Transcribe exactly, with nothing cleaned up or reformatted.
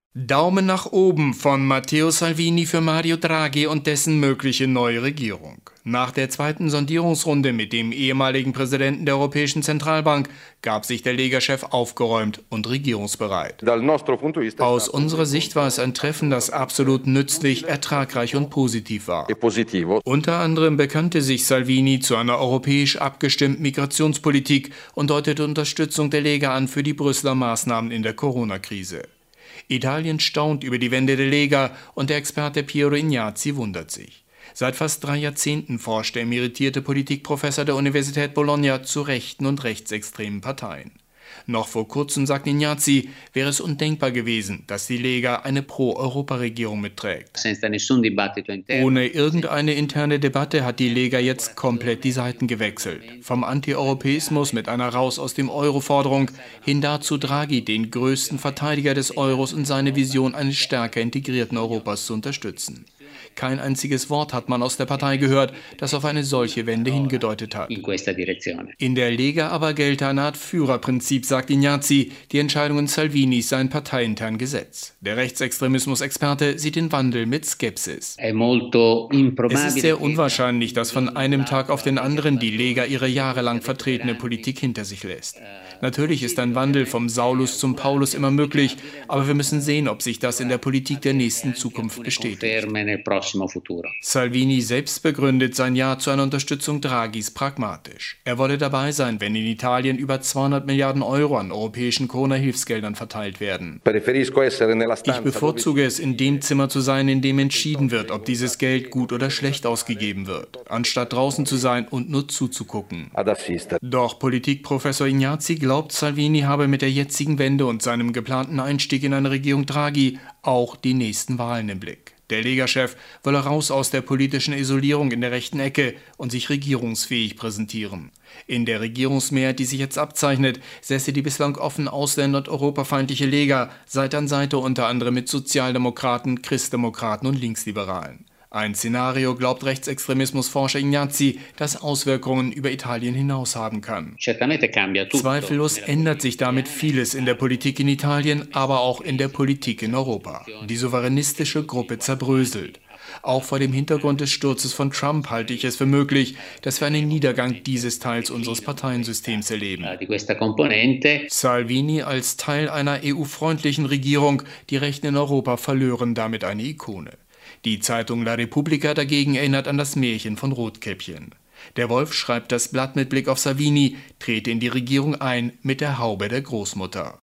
Daumen nach oben von Matteo Salvini für Mario Draghi und dessen mögliche neue Regierung. Nach der zweiten Sondierungsrunde mit dem ehemaligen Präsidenten der Europäischen Zentralbank gab sich der Lega-Chef aufgeräumt und regierungsbereit. Aus unserer Sicht war es ein Treffen, das absolut nützlich, ertragreich und positiv war. Unter anderem bekannte sich Salvini zu einer europäisch abgestimmten Migrationspolitik und deutete Unterstützung der Lega an für die Brüsseler Maßnahmen in der Corona-Krise. Italien staunt über die Wende der Lega und der Experte Piero Ignazi wundert sich. Seit fast drei Jahrzehnten forscht der emeritierte Politikprofessor der Universität Bologna zu rechten und rechtsextremen Parteien. Noch vor kurzem, sagt Ignazi, wäre es undenkbar gewesen, dass die Lega eine Pro-Europa-Regierung mitträgt. Ohne irgendeine interne Debatte hat die Lega jetzt komplett die Seiten gewechselt. Vom Anti-Europäismus mit einer Raus-aus-dem-Euro-Forderung hin dazu, Draghi, den größten Verteidiger des Euros und seine Vision eines stärker integrierten Europas zu unterstützen. Kein einziges Wort hat man aus der Partei gehört, das auf eine solche Wende hingedeutet hat. In der Lega aber gelte eine Art Führerprinzip, sagt Ignazi. Die Entscheidungen Salvinis seien parteiintern Gesetz. Der Rechtsextremismus-Experte sieht den Wandel mit Skepsis. Es ist sehr unwahrscheinlich, dass von einem Tag auf den anderen die Lega ihre jahrelang vertretene Politik hinter sich lässt. Natürlich ist ein Wandel vom Saulus zum Paulus immer möglich, aber wir müssen sehen, ob sich das in der Politik der nächsten Zukunft bestätigt. Salvini selbst begründet sein Ja zu einer Unterstützung Draghis pragmatisch. Er wolle dabei sein, wenn in Italien über zweihundert Milliarden Euro an europäischen Corona-Hilfsgeldern verteilt werden. Ich bevorzuge es, in dem Zimmer zu sein, in dem entschieden wird, ob dieses Geld gut oder schlecht ausgegeben wird, anstatt draußen zu sein und nur zuzugucken. Doch Politikprofessor Ignazi glaubt, Salvini habe mit der jetzigen Wende und seinem geplanten Einstieg in eine Regierung Draghi auch die nächsten Wahlen im Blick. Der Lega-Chef wolle raus aus der politischen Isolierung in der rechten Ecke und sich regierungsfähig präsentieren. In der Regierungsmehrheit, die sich jetzt abzeichnet, säße die bislang offen ausländer- und europafeindliche Lega Seite an Seite unter anderem mit Sozialdemokraten, Christdemokraten und Linksliberalen. Ein Szenario, glaubt Rechtsextremismusforscher Ignazi, das Auswirkungen über Italien hinaus haben kann. Zweifellos ändert sich damit vieles in der Politik in Italien, aber auch in der Politik in Europa. Die souveränistische Gruppe zerbröselt. Auch vor dem Hintergrund des Sturzes von Trump halte ich es für möglich, dass wir einen Niedergang dieses Teils unseres Parteiensystems erleben. Salvini als Teil einer E U-freundlichen Regierung, die Rechten in Europa verlören damit eine Ikone. Die Zeitung La Repubblica dagegen erinnert an das Märchen von Rotkäppchen. Der Wolf, schreibt das Blatt mit Blick auf Salvini, trete in die Regierung ein mit der Haube der Großmutter.